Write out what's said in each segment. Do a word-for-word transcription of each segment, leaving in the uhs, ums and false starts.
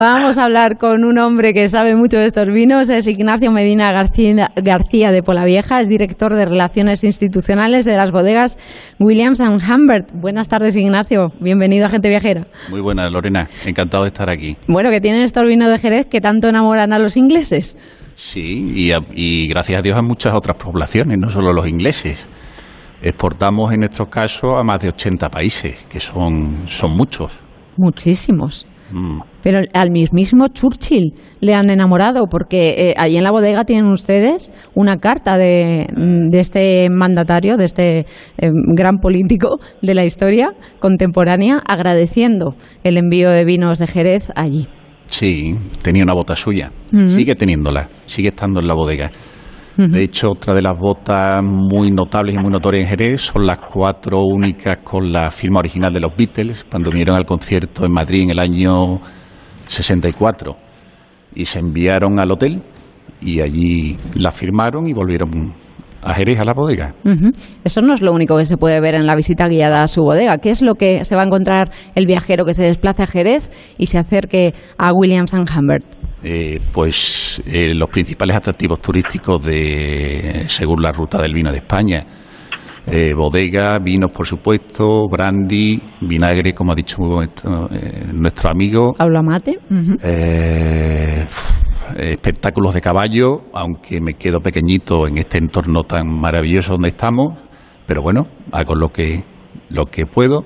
Vamos a hablar con un hombre que sabe mucho de estos vinos, es Ignacio Medina García, García de Polavieja, es director de Relaciones Institucionales de las bodegas Williams and Humbert. Buenas tardes, Ignacio, bienvenido a Gente Viajera. Muy buenas, Lorena, encantado de estar aquí. Bueno, que tienen estos vinos de Jerez que tanto enamoran a los ingleses. Sí, y, a, y gracias a Dios a muchas otras poblaciones, no solo los ingleses. Exportamos en nuestro caso a más de ochenta países, que son, son muchos. Muchísimos. Mm. Pero al mismísimo Churchill le han enamorado, porque eh, allí en la bodega tienen ustedes una carta de, de este mandatario, de este eh, gran político de la historia contemporánea, agradeciendo el envío de vinos de Jerez allí. Sí, tenía una bota suya, uh-huh. Sigue teniéndola, sigue estando en la bodega. Uh-huh. De hecho, otra de las botas muy notables y muy notorias en Jerez son las cuatro únicas con la firma original de los Beatles, cuando vinieron al concierto en Madrid en el año sesenta y cuatro, y se enviaron al hotel y allí la firmaron y volvieron a Jerez, a la bodega. Uh-huh. Eso no es lo único que se puede ver en la visita guiada a su bodega. ¿Qué es lo que se va a encontrar el viajero que se desplace a Jerez y se acerque a Williams and Humbert? Eh, pues eh, los principales atractivos turísticos de según la ruta del vino de España. Eh, bodega, vinos, por supuesto, brandy, vinagre, como ha dicho eh, nuestro amigo. ¿Habla mate? Uh-huh. Eh, espectáculos de caballo, aunque me quedo pequeñito en este entorno tan maravilloso donde estamos, pero bueno, hago lo que, lo que puedo.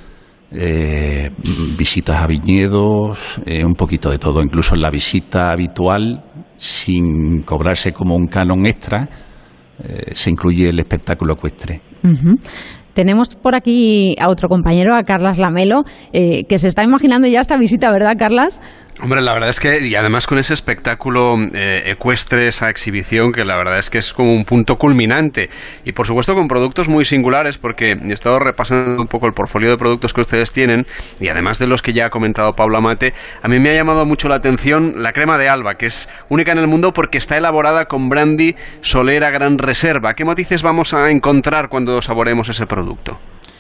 Eh, visitas a viñedos, eh, un poquito de todo, incluso en la visita habitual, sin cobrarse como un canon extra. Eh, se incluye el espectáculo ecuestre. Uh-huh. Tenemos por aquí a otro compañero, a Carlas Lamelo, eh, que se está imaginando ya esta visita, ¿verdad, Carlas? Hombre, la verdad es que, y además con ese espectáculo eh, ecuestre, esa exhibición, que la verdad es que es como un punto culminante. Y por supuesto con productos muy singulares, porque he estado repasando un poco el portfolio de productos que ustedes tienen, y además de los que ya ha comentado Pablo Amate, a mí me ha llamado mucho la atención la crema de Alba, que es única en el mundo porque está elaborada con brandy Solera Gran Reserva. ¿Qué matices vamos a encontrar cuando saboreemos ese producto?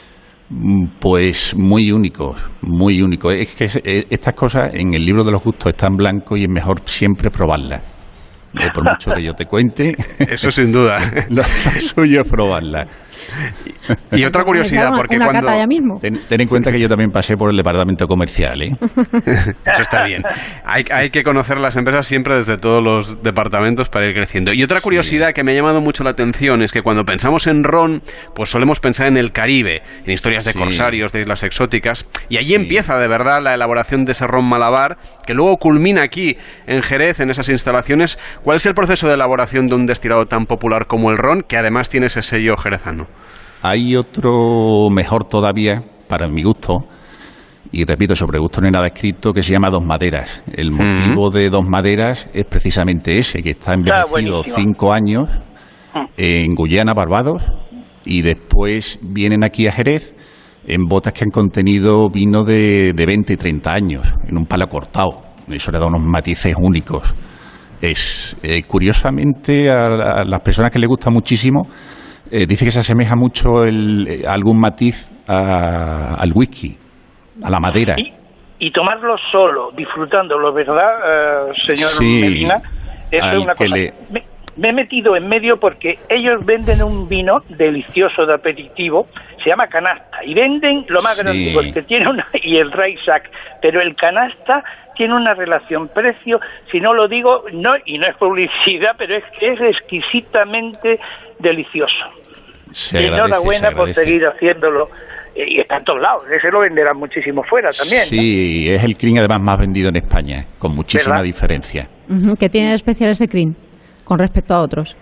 Pues muy únicos, muy únicos. Es que estas cosas en el libro de los gustos están blancos y es mejor siempre probarlas. Eh, por mucho que yo te cuente. Eso sin duda. Lo, lo suyo es probarlas. Y otra curiosidad, porque una cuando... cata ya mismo. Ten, ten en cuenta que yo también pasé por el departamento comercial, ¿eh? Eso está bien. Hay, hay que conocer las empresas siempre desde todos los departamentos para ir creciendo. Y otra curiosidad sí. que me ha llamado mucho la atención es que cuando pensamos en ron, pues solemos pensar en el Caribe, en historias de sí. corsarios, de islas exóticas, y allí sí. empieza de verdad la elaboración de ese ron Malabar, que luego culmina aquí en Jerez, en esas instalaciones. ¿Cuál es el proceso de elaboración de un destilado tan popular como el ron, que además tiene ese sello jerezano? Hay otro mejor todavía, para mi gusto, y repito, sobre gusto no hay nada escrito, que se llama Dos Maderas. El motivo uh-huh. de Dos Maderas es precisamente ese, que está envejecido está cinco años en Guyana, Barbados, y después vienen aquí a Jerez en botas que han contenido vino de, de veinte y treinta años, en un palo cortado. Eso le da unos matices únicos. Es eh, curiosamente a, a las personas que les gusta muchísimo, Eh, dice que se asemeja mucho el, eh, algún matiz a, al whisky, a la madera. Y, y tomarlo solo, disfrutándolo, ¿verdad, uh, señor sí, Medina? Eso es una cosa. Le... Me, me he metido en medio porque ellos venden un vino delicioso de aperitivo, se llama canasta, y venden lo más sí. grande, porque tiene una... y el Raisac, pero el canasta tiene una relación precio, si no lo digo, no y no es publicidad, pero es que es exquisitamente delicioso. Se y agradece, enhorabuena se por seguir haciéndolo. Y está en todos lados, ese lo venderán muchísimo fuera también. Sí, ¿no? Es el crin además más vendido en España, con muchísima ¿verdad? Diferencia. Uh-huh. ¿Qué tiene de especial ese crin con respecto a otros?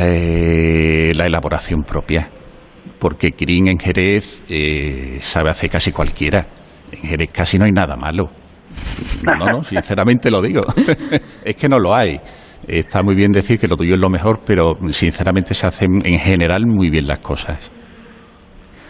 Eh, la elaboración propia, porque crin en Jerez eh, sabe hacer casi cualquiera. En Jerez casi no hay nada malo. No, no, sinceramente lo digo. Es que no lo hay. Está muy bien decir que lo tuyo es lo mejor, pero sinceramente se hacen en general muy bien las cosas.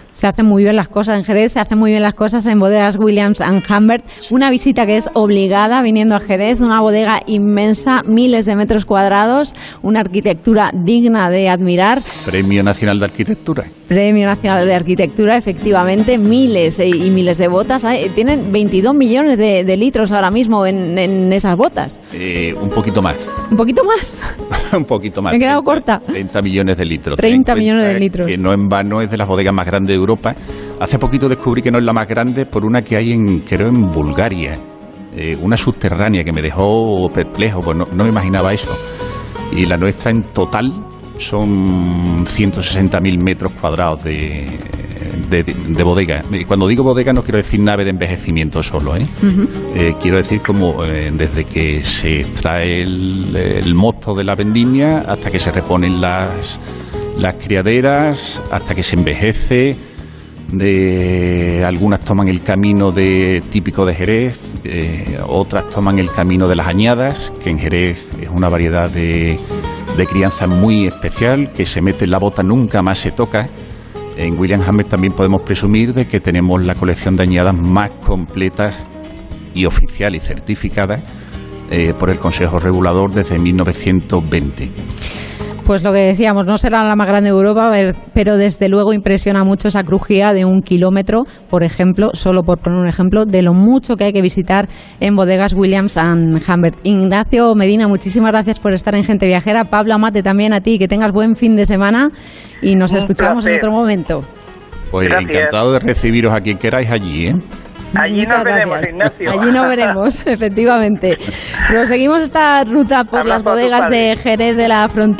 Se hacen muy bien las cosas en Jerez, se hacen muy bien las cosas en bodegas Williams and Humbert. Una visita que es obligada viniendo a Jerez, una bodega inmensa, miles de metros cuadrados, una arquitectura digna de admirar. Premio Nacional de Arquitectura. Premio Nacional de Arquitectura, efectivamente, miles y miles de botas. Tienen veintidós millones de, de litros ahora mismo en, en esas botas. Eh, un poquito más. ¿Un poquito más? un poquito más. Me he quedado treinta, corta. treinta millones de litros. treinta millones de litros. Que no en vano es de las bodegas más grandes de Europa. Hace poquito descubrí que no es la más grande por una que hay en, creo, en Bulgaria. Eh, una subterránea que me dejó perplejo, pues no, no me imaginaba eso. Y la nuestra en total son ciento sesenta mil metros cuadrados de, de, de bodega. Y cuando digo bodega no quiero decir nave de envejecimiento solo, ¿eh? Uh-huh. Eh, quiero decir como eh, desde que se extrae el, el mosto de la vendimia hasta que se reponen las, las criaderas, hasta que se envejece. De algunas toman el camino de típico de Jerez, eh, otras toman el camino de las añadas, que en Jerez es una variedad de, de crianza muy especial, que se mete en la bota, nunca más se toca. En William Humbert también podemos presumir de que tenemos la colección de añadas más completas y oficial y certificada eh, por el Consejo Regulador desde mil novecientos veinte. Pues lo que decíamos, no será la más grande de Europa, pero desde luego impresiona mucho esa crujía de un kilómetro, por ejemplo, solo por poner un ejemplo, de lo mucho que hay que visitar en bodegas Williams and Humbert. Ignacio Medina, muchísimas gracias por estar en Gente Viajera. Pablo Amate, también a ti, que tengas buen fin de semana y nos un escuchamos placer. En otro momento. Pues gracias. Encantado de recibiros a quien queráis allí, ¿eh? Allí nos veremos, Ignacio. Allí nos veremos, efectivamente. Proseguimos esta ruta por Habla las bodegas de Jerez de la Frontera.